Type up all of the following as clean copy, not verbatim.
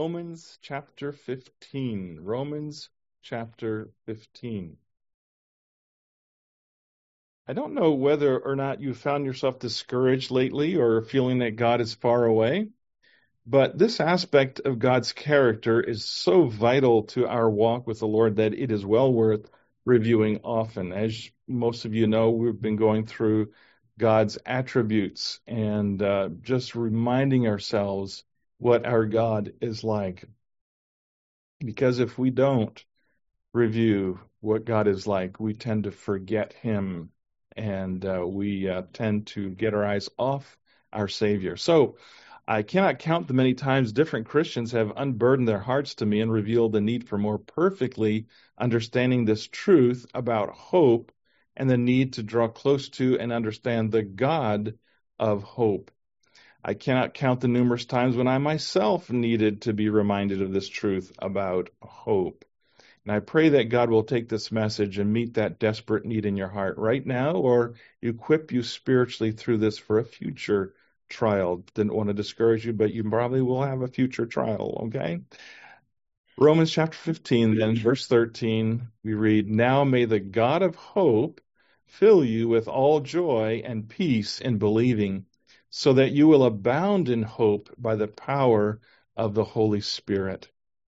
Romans chapter 15. Romans chapter 15. I don't know whether or not you found yourself discouraged lately or feeling that God is far away, but this aspect of God's character is so vital to our walk with the Lord that it is well worth reviewing often. As most of you know, we've been going through God's attributes and just reminding ourselves what our God is like. Because if we don't review what God is like, we tend to forget Him and we tend to get our eyes off our Savior. So I cannot count the many times different Christians have unburdened their hearts to me and revealed the need for more perfectly understanding this truth about hope and the need to draw close to and understand the God of hope. I cannot count the numerous times when I myself needed to be reminded of this truth about hope. And I pray that God will take this message and meet that desperate need in your heart right now, or equip you spiritually through this for a future trial. Didn't want to discourage you, but you probably will have a future trial, okay? Romans chapter 15, then, verse 13, we read, "Now may the God of hope fill you with all joy and peace in believing, so that you will abound in hope by the power of the Holy Spirit."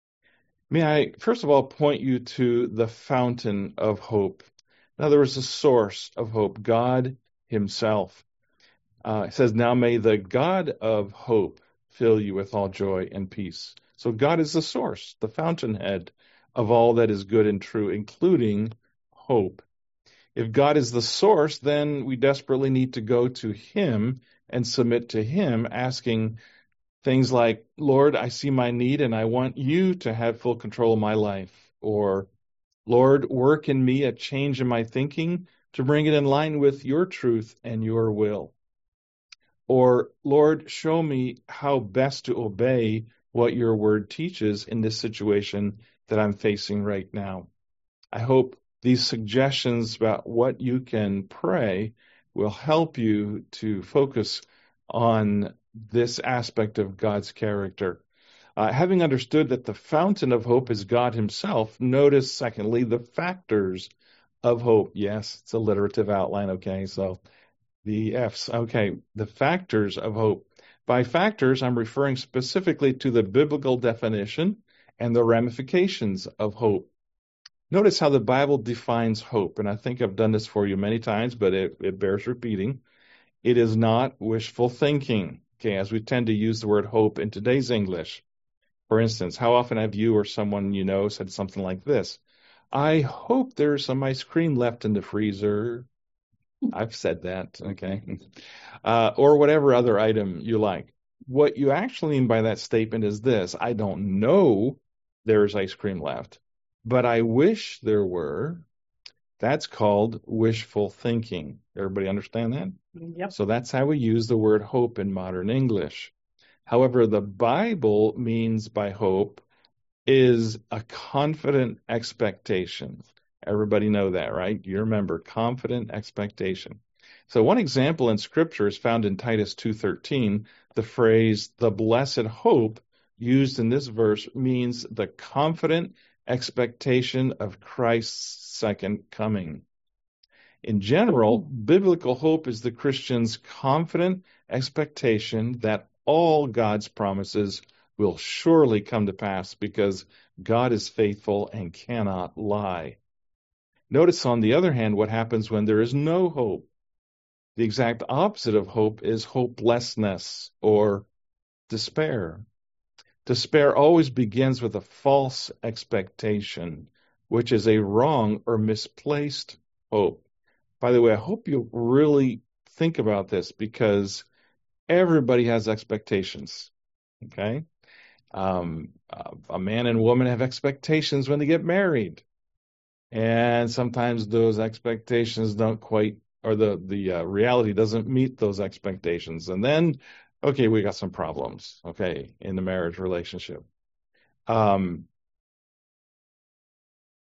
May I, first of all, point you to the fountain of hope. In other words, the source of hope, God Himself. It says, "Now may the God of hope fill you with all joy and peace." So God is the source, the fountainhead of all that is good and true, including hope. If God is the source, then we desperately need to go to Him and submit to Him, asking things like, "Lord, I see my need and I want you to have full control of my life." Or, "Lord, work in me a change in my thinking to bring it in line with your truth and your will." Or, "Lord, show me how best to obey what your word teaches in this situation that I'm facing right now." I hope these suggestions about what you can pray will help you to focus on this aspect of God's character. Having understood that the fountain of hope is God Himself, notice, secondly, the factors of hope. Yes, it's a alliterative outline, okay? So the F's. Okay, the factors of hope. By factors, I'm referring specifically to the biblical definition and the ramifications of hope. Notice how the Bible defines hope, and I think I've done this for you many times, but it bears repeating. It is not wishful thinking, okay, as we tend to use the word hope in today's English. For instance, how often have you or someone you know said something like this? "I hope there's some ice cream left in the freezer." I've said that, okay. Or whatever other item you like. What you actually mean by that statement is this: "I don't know there's ice cream left, but I wish there were." That's called wishful thinking. Everybody understand that? Yep. So that's how we use the word hope in modern English. However, the Bible means by hope is a confident expectation. Everybody know that, right? You remember confident expectation. So one example in Scripture is found in Titus 2:13. The phrase "the blessed hope" used in this verse means the confident expectation of Christ's second coming. In general, biblical hope is the Christian's confident expectation that all God's promises will surely come to pass because God is faithful and cannot lie. Notice, on the other hand, what happens when there is no hope. The exact opposite of hope is hopelessness or despair. Despair always begins with a false expectation, which is a wrong or misplaced hope. By the way, I hope you really think about this because everybody has expectations, okay? A man and woman have expectations when they get married. And sometimes those expectations don't quite, or the reality doesn't meet those expectations. And then, okay, we got some problems, okay, in the marriage relationship.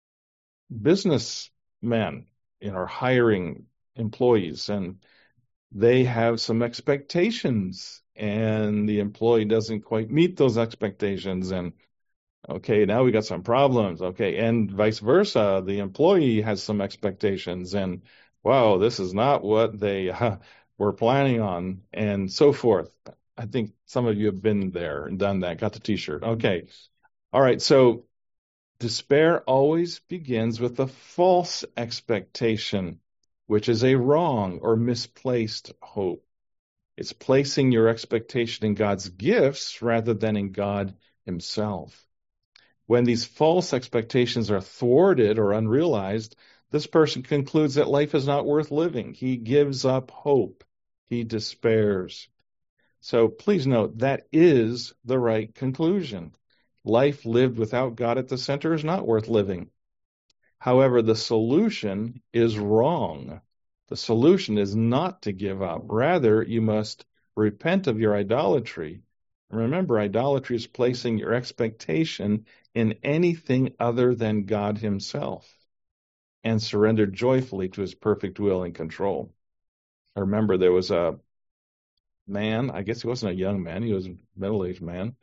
Businessmen, are hiring employees, and they have some expectations, and the employee doesn't quite meet those expectations. And okay, now we got some problems. Okay, and vice versa, the employee has some expectations, and wow, this is not what they were planning on, and so forth. I think some of you have been there and done that, got the t-shirt. Okay. All right. So despair always begins with a false expectation, which is a wrong or misplaced hope. It's placing your expectation in God's gifts rather than in God himself. When these false expectations are thwarted or unrealized, this person concludes that life is not worth living. He gives up hope. He despairs. So please note that is the right conclusion. Life lived without God at the center is not worth living. However, the solution is wrong. The solution is not to give up. Rather, you must repent of your idolatry. Remember, idolatry is placing your expectation in anything other than God himself and surrender joyfully to his perfect will and control. I remember there was a man, I guess he wasn't a young man, he was a middle-aged man.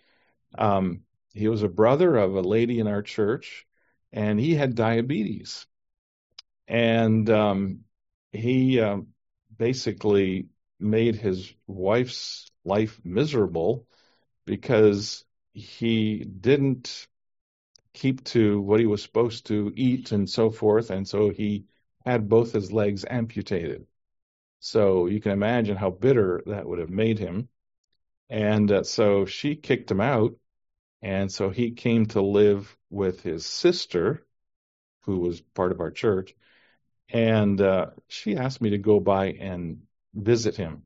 He was a brother of a lady in our church, and he had diabetes. And he basically made his wife's life miserable because he didn't keep to what he was supposed to eat and so forth. And so he had both his legs amputated. So you can imagine how bitter that would have made him. And so she kicked him out. And so he came to live with his sister, who was part of our church. And she asked me to go by and visit him.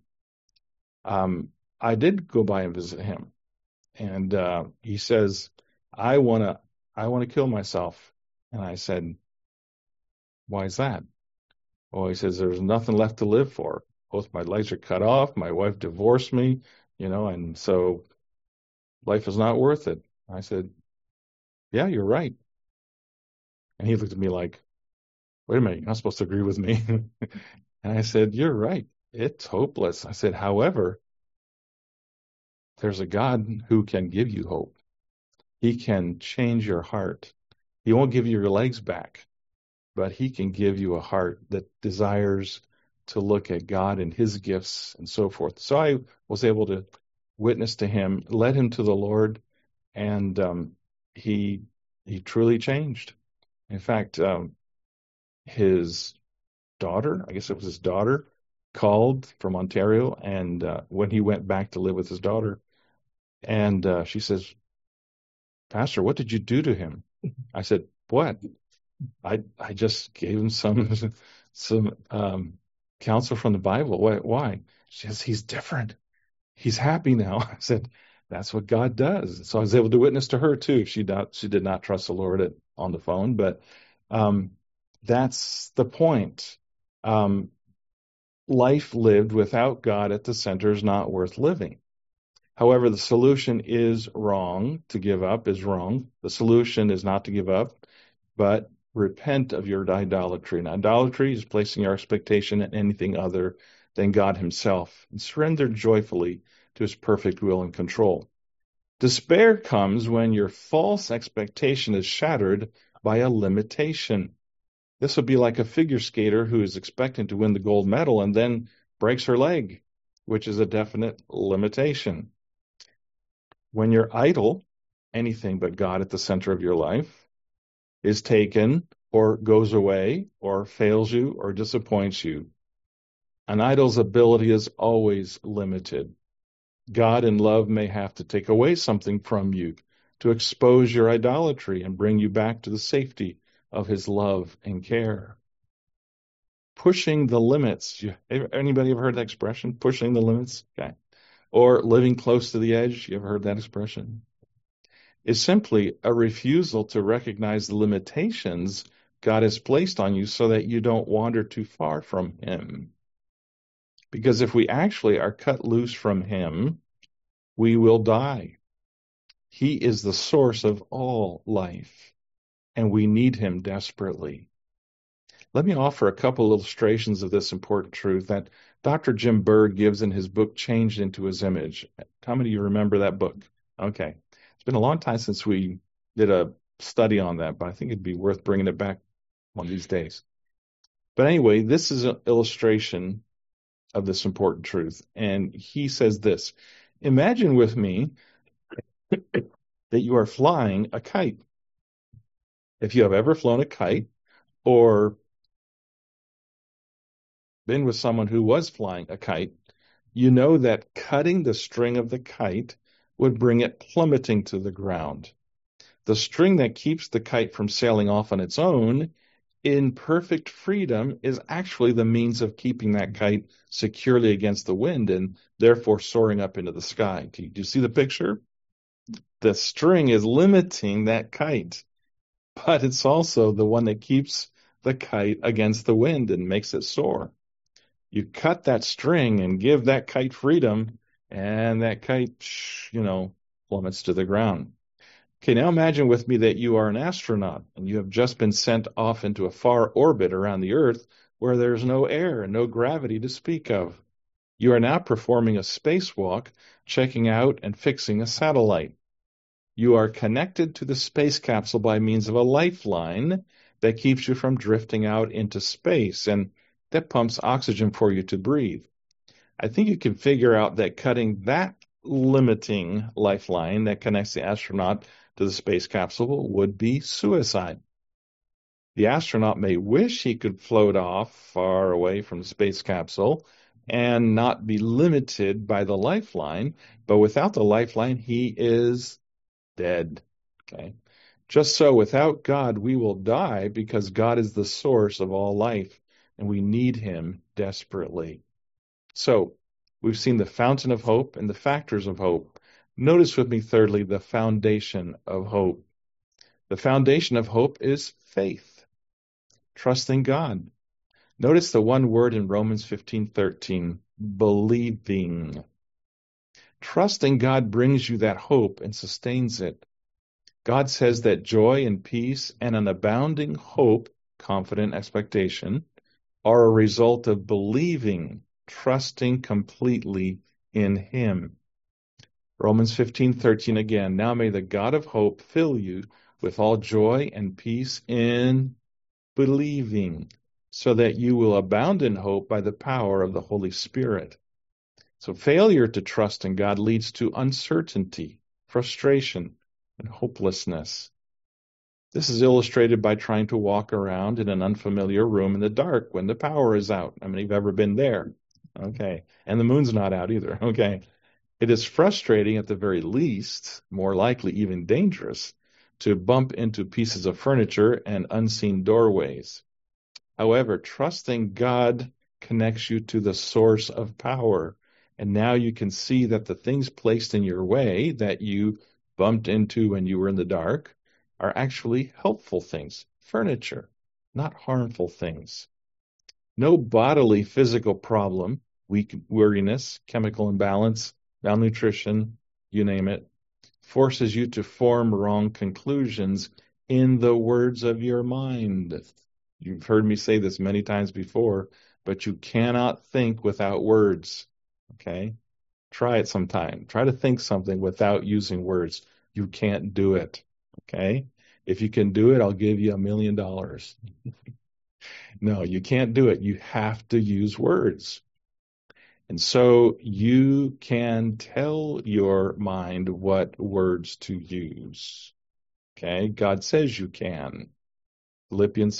I did go by and visit him. And he says, I want to kill myself. And I said, why is that? Oh, he says, there's nothing left to live for. Both my legs are cut off. My wife divorced me, and so life is not worth it. I said, yeah, you're right. And he looked at me like, wait a minute, you're not supposed to agree with me. And I said, you're right. It's hopeless. I said, however, there's a God who can give you hope. He can change your heart. He won't give you your legs back, but he can give you a heart that desires to look at God and his gifts and so forth. So I was able to witness to him, led him to the Lord, and he truly changed. In fact, his daughter, I guess it was his daughter, called from Ontario, and when he went back to live with his daughter, and she says, Pastor, what did you do to him? I said, what? I just gave him some counsel from the Bible. Why? She says, he's different. He's happy now. I said, that's what God does. So I was able to witness to her too. She did not trust the Lord on the phone, but that's the point. Life lived without God at the center is not worth living. However, the solution is wrong. To give up is wrong. The solution is not to give up, but repent of your idolatry. And idolatry is placing your expectation in anything other than God himself and surrender joyfully to his perfect will and control. Despair comes when your false expectation is shattered by a limitation. This would be like a figure skater who is expecting to win the gold medal and then breaks her leg, which is a definite limitation. When your idol, anything but God at the center of your life, is taken or goes away or fails you or disappoints you, an idol's ability is always limited. God in love may have to take away something from you to expose your idolatry and bring you back to the safety of his love and care. Pushing the limits. Anybody ever heard that expression? Pushing the limits? Okay. Or living close to the edge. You ever heard that expression? Is simply a refusal to recognize the limitations God has placed on you so that you don't wander too far from him. Because if we actually are cut loose from him, we will die. He is the source of all life, and we need him desperately. Let me offer a couple illustrations of this important truth that Dr. Jim Berg gives in his book, Changed into His Image. How many of you remember that book? Okay. It's been a long time since we did a study on that, but I think it'd be worth bringing it back one of these days. But anyway, this is an illustration of this important truth. And he says this: imagine with me that you are flying a kite. If you have ever flown a kite or been with someone who was flying a kite, you know that cutting the string of the kite would bring it plummeting to the ground. The string that keeps the kite from sailing off on its own in perfect freedom is actually the means of keeping that kite securely against the wind and therefore soaring up into the sky. Do you see the picture? The string is limiting that kite, but it's also the one that keeps the kite against the wind and makes it soar. You cut that string and give that kite freedom, and that kite, plummets to the ground. Okay, now imagine with me that you are an astronaut and you have just been sent off into a far orbit around the Earth where there's no air and no gravity to speak of. You are now performing a spacewalk, checking out and fixing a satellite. You are connected to the space capsule by means of a lifeline that keeps you from drifting out into space and that pumps oxygen for you to breathe. I think you can figure out that cutting that limiting lifeline that connects the astronaut to the space capsule would be suicide. The astronaut may wish he could float off far away from the space capsule and not be limited by the lifeline, but without the lifeline, he is dead. Okay. Just so, without God, we will die because God is the source of all life and we need him desperately. So, we've seen the fountain of hope and the factors of hope. Notice with me, thirdly, the foundation of hope. The foundation of hope is faith, trusting God. Notice the one word in Romans 15:13, believing. Trusting God brings you that hope and sustains it. God says that joy and peace and an abounding hope, confident expectation, are a result of believing, trusting completely in him. Romans 15:13 again, now may the God of hope fill you with all joy and peace in believing, so that you will abound in hope by the power of the Holy Spirit. So failure to trust in God leads to uncertainty, frustration, and hopelessness. This is illustrated by trying to walk around in an unfamiliar room in the dark when the power is out. I mean, you've ever been there. Okay. And the moon's not out either. Okay. It is frustrating at the very least, more likely even dangerous, to bump into pieces of furniture and unseen doorways. However, trusting God connects you to the source of power. And now you can see that the things placed in your way that you bumped into when you were in the dark are actually helpful things, furniture, not harmful things. No bodily physical problem, weariness, chemical imbalance, malnutrition, you name it, forces you to form wrong conclusions in the words of your mind. You've heard me say this many times before, but you cannot think without words. Okay? Try it sometime. Try to think something without using words. You can't do it. Okay? If you can do it, I'll give you $1 million. No, you can't do it. You have to use words. And so you can tell your mind what words to use. Okay? God says you can. Philippians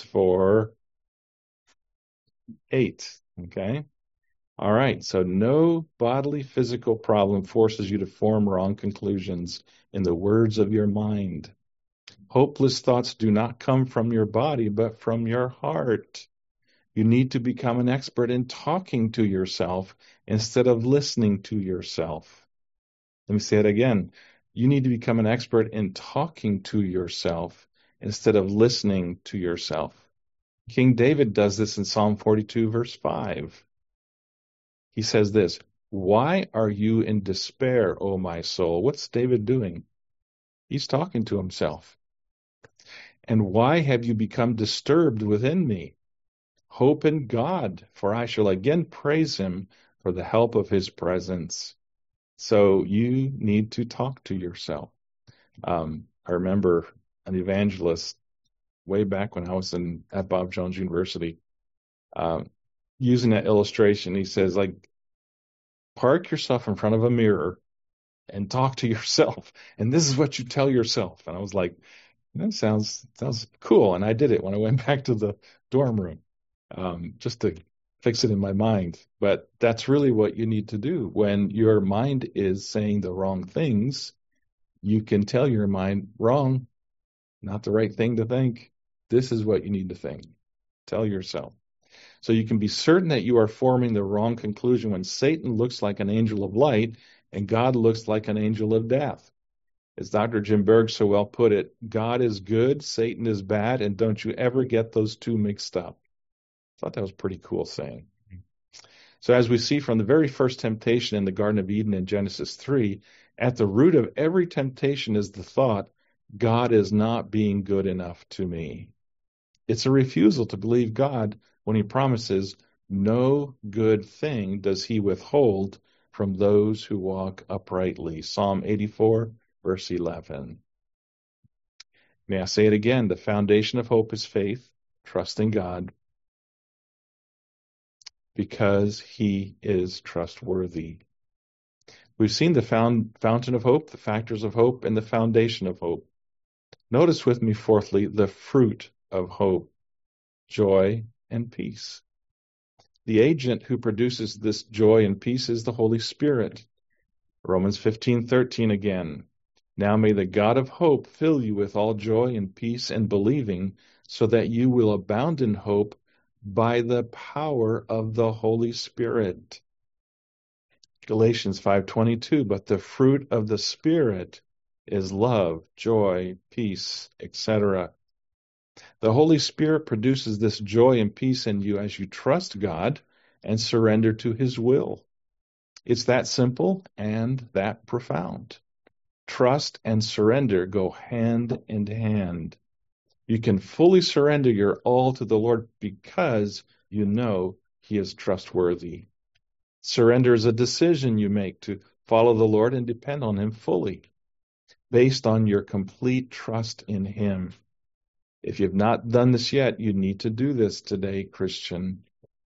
4:8. Okay? All right. So no bodily physical problem forces you to form wrong conclusions in the words of your mind. Hopeless thoughts do not come from your body, but from your heart. You need to become an expert in talking to yourself instead of listening to yourself. Let me say it again. You need to become an expert in talking to yourself instead of listening to yourself. King David does this in Psalm 42, verse 5. He says this, "Why are you in despair, O my soul?" What's David doing? He's talking to himself. "And why have you become disturbed within me? Hope in God, for I shall again praise him for the help of his presence. So you need to talk to yourself. I remember an evangelist way back when I was at Bob Jones University, using that illustration. He says, like, park yourself in front of a mirror and talk to yourself. And this is what you tell yourself. And I was like, that sounds cool. And I did it when I went back to the dorm room, just to fix it in my mind. But that's really what you need to do. When your mind is saying the wrong things, you can tell your mind, wrong, not the right thing to think. This is what you need to think. Tell yourself. So you can be certain that you are forming the wrong conclusion when Satan looks like an angel of light and God looks like an angel of death. As Dr. Jim Berg so well put it, God is good, Satan is bad, and don't you ever get those two mixed up. I thought that was a pretty cool saying. So as we see from the very first temptation in the Garden of Eden in Genesis 3, at the root of every temptation is the thought, God is not being good enough to me. It's a refusal to believe God when he promises, no good thing does he withhold from those who walk uprightly. Psalm 84, verse 11. May I say it again? The foundation of hope is faith, trust in God, because he is trustworthy. We've seen the fountain of hope, the factors of hope, and the foundation of hope. Notice with me, fourthly, the fruit of hope, joy and peace. The agent who produces this joy and peace is the Holy Spirit. Romans 15:13 again. Now may the God of hope fill you with all joy and peace and believing, so that you will abound in hope by the power of the Holy Spirit. Galatians 5:22, but the fruit of the Spirit is love, joy, peace, etc. The Holy Spirit produces this joy and peace in you as you trust God and surrender to his will. It's that simple and that profound. Trust and surrender go hand in hand. You can fully surrender your all to the Lord because you know he is trustworthy. Surrender is a decision you make to follow the Lord and depend on him fully, based on your complete trust in him. If you've not done this yet, you need to do this today, Christian.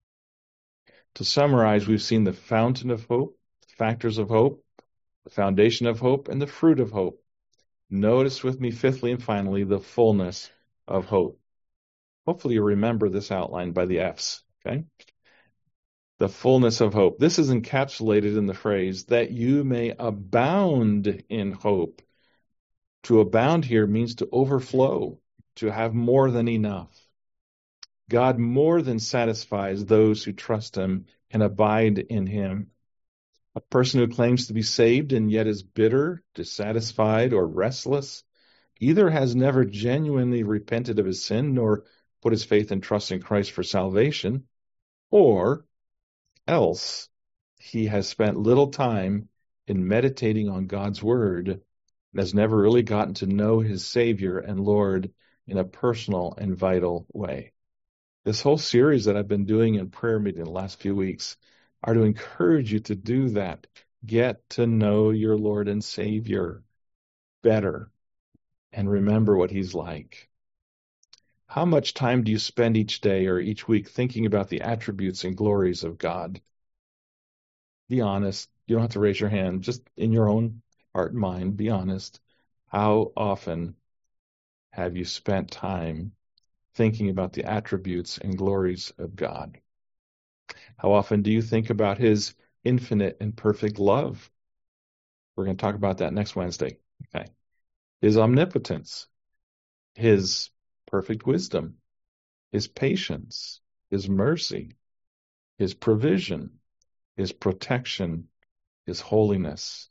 To summarize, we've seen the fountain of hope, factors of hope, the foundation of hope, and the fruit of hope. Notice with me, fifthly and finally, the fullness of hope. Hopefully you remember this outline by the F's, okay? The fullness of hope. This is encapsulated in the phrase, that you may abound in hope. To abound here means to overflow, to have more than enough. God more than satisfies those who trust him and abide in him. A person who claims to be saved and yet is bitter, dissatisfied, or restless either has never genuinely repented of his sin nor put his faith and trust in Christ for salvation, or else he has spent little time in meditating on God's word and has never really gotten to know his Savior and Lord in a personal and vital way. This whole series that I've been doing in prayer meeting the last few weeks are to encourage you to do that. Get to know your Lord and Savior better and remember what he's like. How much time do you spend each day or each week thinking about the attributes and glories of God? Be honest. You don't have to raise your hand. Just in your own heart and mind, be honest. How often have you spent time thinking about the attributes and glories of God? How often do you think about his infinite and perfect love? We're going to talk about that next Wednesday. Okay. His omnipotence, his perfect wisdom, his patience, his mercy, his provision, his protection, his holiness.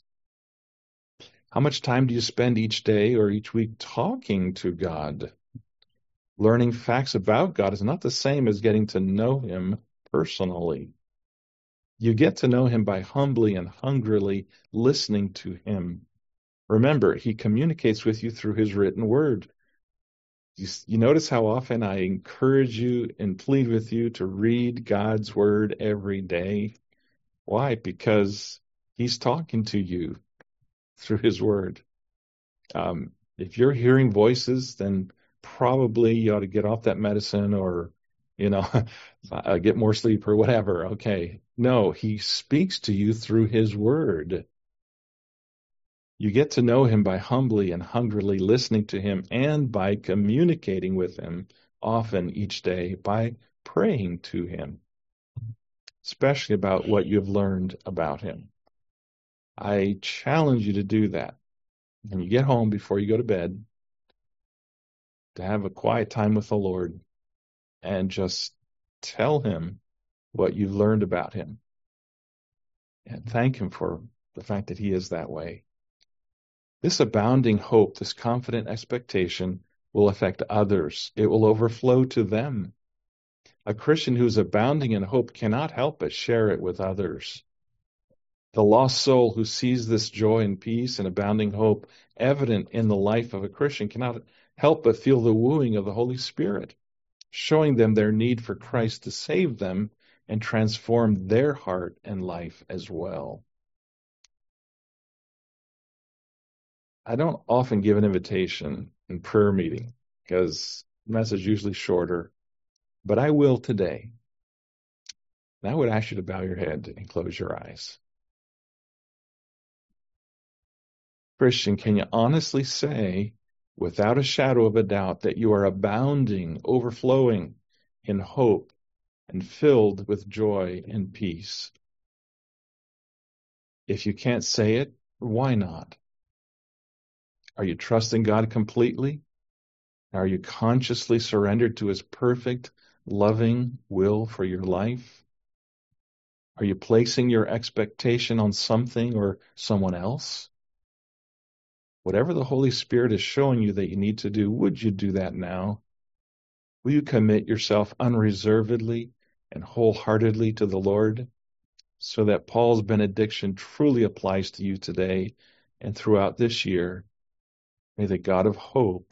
How much time do you spend each day or each week talking to God? Learning facts about God is not the same as getting to know him personally. You get to know him by humbly and hungrily listening to him. Remember, he communicates with you through his written word. You notice how often I encourage you and plead with you to read God's word every day? Why? Because he's talking to you through his word. If you're hearing voices, then probably you ought to get off that medicine or, you know, get more sleep or whatever. Okay. No, he speaks to you through his word. You get to know him by humbly and hungrily listening to him and by communicating with him often each day by praying to him, especially about what you've learned about him. I challenge you to do that. When you get home before you go to bed, to have a quiet time with the Lord and just tell him what you've learned about him and thank him for the fact that he is that way. This abounding hope, this confident expectation will affect others. It will overflow to them. A Christian who's abounding in hope cannot help but share it with others. The lost soul who sees this joy and peace and abounding hope evident in the life of a Christian cannot help but feel the wooing of the Holy Spirit, showing them their need for Christ to save them and transform their heart and life as well. I don't often give an invitation in prayer meeting because the message is usually shorter, but I will today. And I would ask you to bow your head and close your eyes. Christian, can you honestly say, without a shadow of a doubt, that you are abounding, overflowing in hope and filled with joy and peace? If you can't say it, why not? Are you trusting God completely? Are you consciously surrendered to his perfect, loving will for your life? Are you placing your expectation on something or someone else? Whatever the Holy Spirit is showing you that you need to do, would you do that now? Will you commit yourself unreservedly and wholeheartedly to the Lord so that Paul's benediction truly applies to you today and throughout this year? May the God of hope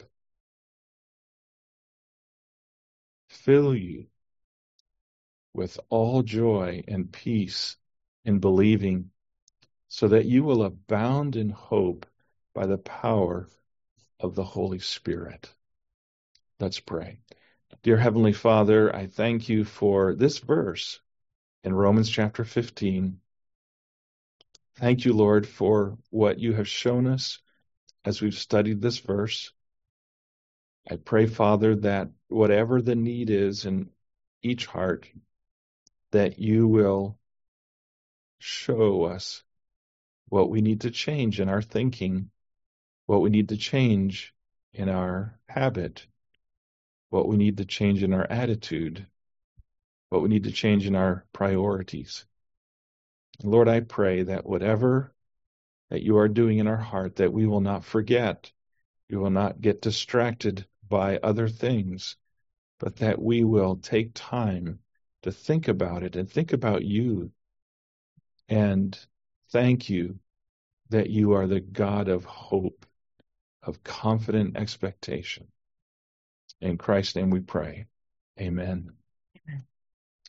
fill you with all joy and peace in believing, so that you will abound in hope by the power of the Holy Spirit. Let's pray. Dear Heavenly Father, I thank you for this verse in Romans chapter 15. Thank you, Lord, for what you have shown us as we've studied this verse. I pray, Father, that whatever the need is in each heart, that you will show us what we need to change in our thinking, what we need to change in our habit, what we need to change in our attitude, what we need to change in our priorities. Lord, I pray that whatever that you are doing in our heart, that we will not forget, we will not get distracted by other things, but that we will take time to think about it and think about you and thank you that you are the God of hope, of confident expectation. In Christ's name we pray. Amen.